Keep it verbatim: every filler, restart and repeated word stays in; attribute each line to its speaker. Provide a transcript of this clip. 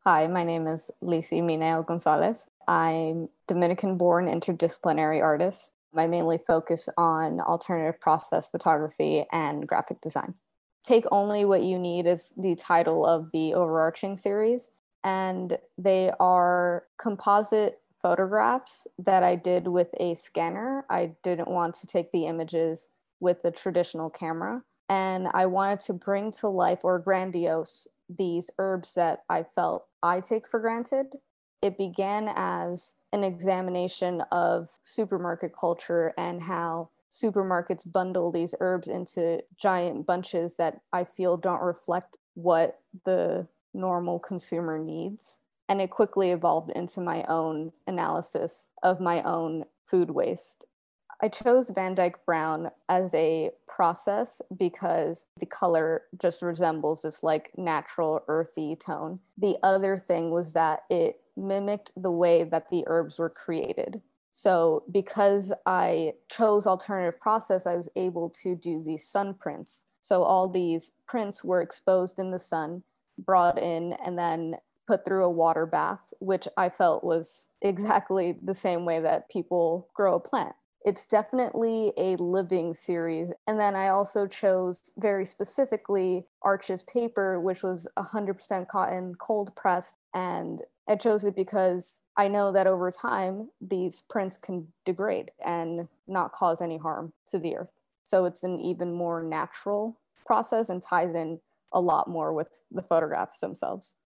Speaker 1: Hi, my name is Lisi Mineo Gonzalez. I'm Dominican-born interdisciplinary artist. I mainly focus on alternative process photography and graphic design. Take Only What You Need is the title of the overarching series, and they are composite photographs that I did with a scanner. I didn't want to take the images with a traditional camera, and I wanted to bring to life or grandiose these herbs that I felt I take for granted. It began as an examination of supermarket culture and how supermarkets bundle these herbs into giant bunches that I feel don't reflect what the normal consumer needs. And it quickly evolved into my own analysis of my own food waste. I chose Van Dyke Brown as a process because the color just resembles this like natural earthy tone. The other thing was that it mimicked the way that the herbs were created. So because I chose alternative process, I was able to do these sun prints. So all these prints were exposed in the sun, brought in, and then put through a water bath, which I felt was exactly the same way that people grow a plant. It's definitely a living series. And then I also chose very specifically Arches paper, which was one hundred percent cotton, cold pressed. And I chose it because I know that over time, these prints can degrade and not cause any harm to the earth. So it's an even more natural process and ties in a lot more with the photographs themselves.